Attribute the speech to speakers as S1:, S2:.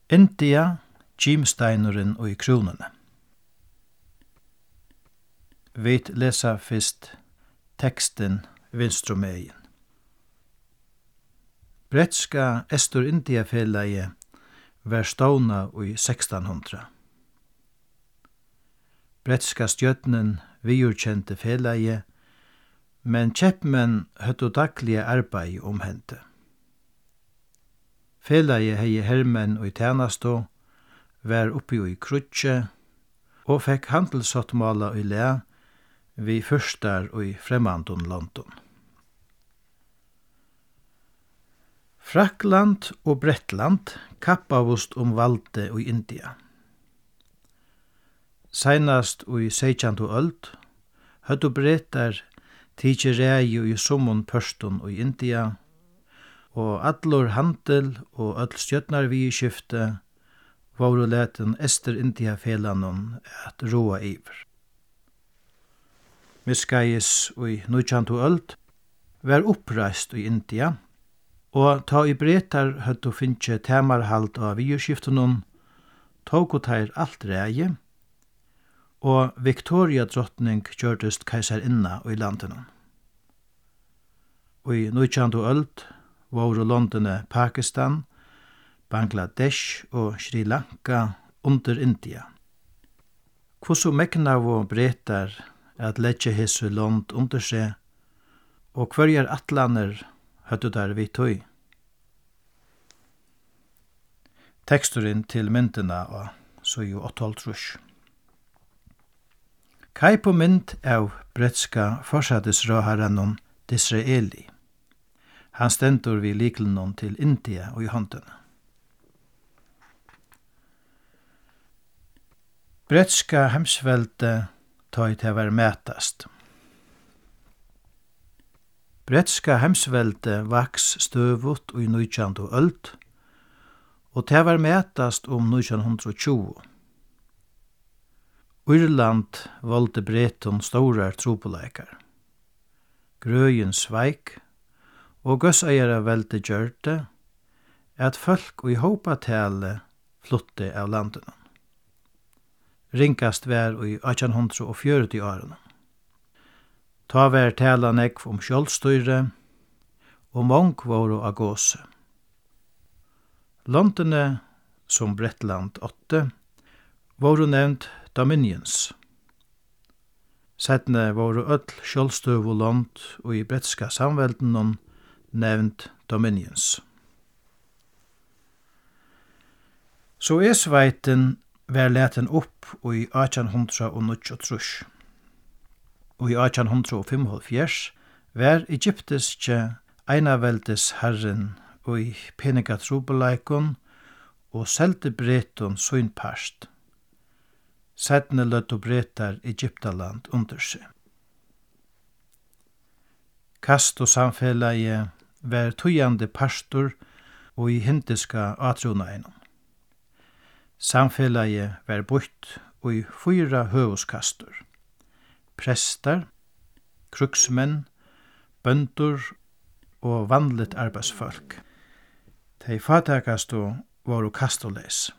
S1: India, Gimsteinurin og i kronene. Vi lesa fyrst teksten vinstrumegin. Bretska Estur-India-felagi var stovna i 1600. Bretska stjørnen viurkjente felagi, men kjeppmenn høttu dagliga arbeid hente. Felagi hei hermenn og i tænasto, var oppi i krutje, og fekk handelsåttmåla i le, vi fyrstar og i fremmandun landun. Frakland og Bretland kappavust valde i India. Seinast i 16. øld høttu bretar tidsi rei i summon pørstun i India, og allur handel og öll stjørnarviðskifti voru letin Estur-India-felanon at roa yver. Miskeiðis i 19. øld var uppreist i India, og ta i bretar høttu finnje temarhald av viðskiftunum, tóku teir alt rei, og Victoria-drottning gjørdist keisarinna i landinum. I 19. øld voru landene Pakistan, Bangladesh og Sri Lanka under India. Hvordan megnavu bretar at leggja hessu land under seg, og hverjar atlaner høttu der vi tøy. Teksturin til myndina og så jo 8,5. Kai på mynd av bretska forsatisråharannon Disraeli. Han stendur vi liklenon til India og i håndene. Bretska heimsvelde tøy til å være mætast. Bretska heimsvelde vaks støvut i 19. øld, og til å være mætast 1920. Irland valde Breton stórar trupulleikar. Grøyen sveik, og gøsseigere velde gjørte, at folk i hópatale flutte av landene. Ringast var i 1840 årene. Ta var tala nekv sjálvstýre, og mong voru av gåse. Landene, som Bretland 8, voru nevnt Dominions. Setne voru öll sjálvstøvu land og i bretska samveldenon nevnt Dominions. Så sveiten var leten opp i 1823. Og i 1875 var egyptiske einaveldes herren og i peningatrobeleikon og selte breton søgnparst. Setne løttu bretar Egyptaland under seg. Kast og samfelagi var tøyande pastor og i hindiska atrunainon. Samfelagi var bort og i 4 høvuskastor. Prestar, kruksmenn, bøndur og vanligt arbeidsfolk. Tei fatakastu voru kastoleis.